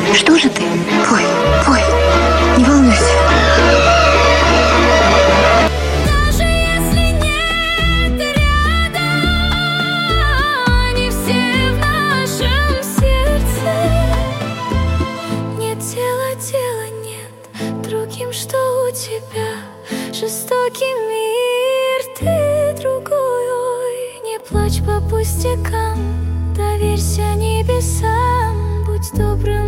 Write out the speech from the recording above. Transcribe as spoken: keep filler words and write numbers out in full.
Что же ты? Пой, пой, не волнуйся. Даже если нет рядом, они все в нашем сердце. Нет тела, тела нет другим, что у тебя. Жестокий мир, ты другой. Ой, не плачь по пустякам, доверься небесам, будь добрым.